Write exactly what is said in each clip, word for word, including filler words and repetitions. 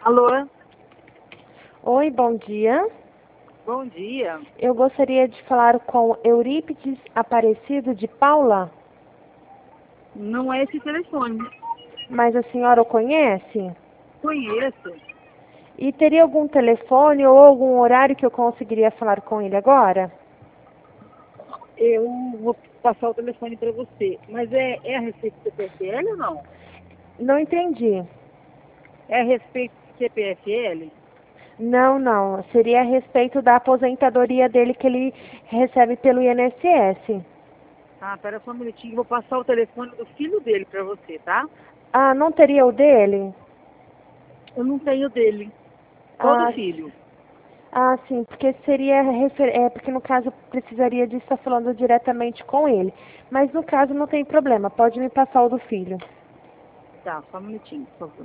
Alô? Oi, bom dia. Bom dia. Eu gostaria de falar com Eurípides Aparecido de Paula, Não é esse telefone. mas a senhora o conhece? Conheço. E teria algum telefone ou algum horário que eu conseguiria falar com ele agora? Eu vou passar o telefone para você. Mas é, é a respeito do C P F L ou não? Não entendi. É a respeito do C P F L? Não, não. Seria a respeito da aposentadoria dele que ele recebe pelo I N S S. Ah, pera só um minutinho. Vou passar o telefone do filho dele para você, tá? Ah, não teria o dele? Eu não tenho dele. Qual do Ah, filho? ah, sim, porque seria refer... é porque no caso precisaria de estar falando diretamente com ele. Mas no caso não tem problema, pode me passar o do filho. Tá, só um minutinho, por favor.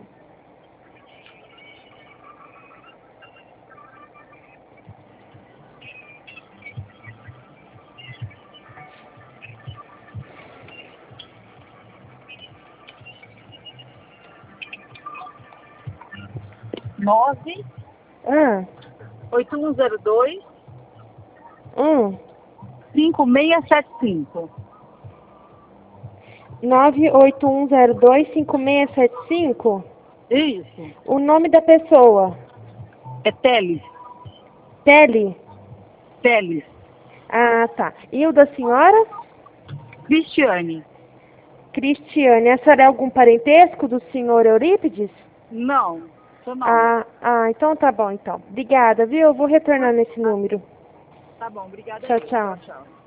Nove Ah, oito um zero dois um, cinco seis sete cinco. nove oito um zero dois cinco seis sete cinco. Isso. O nome da pessoa. É Teles. Tele. Teles. Ah, tá. E o da senhora? Cristiane. Cristiane. A senhora é algum parentesco do senhor Eurípides? Não. Sou não. Ah, ah, então tá bom, então. Obrigada, viu? Eu vou retornar nesse número. Tá bom, obrigada Tchau, eu. Tchau, tchau. tchau.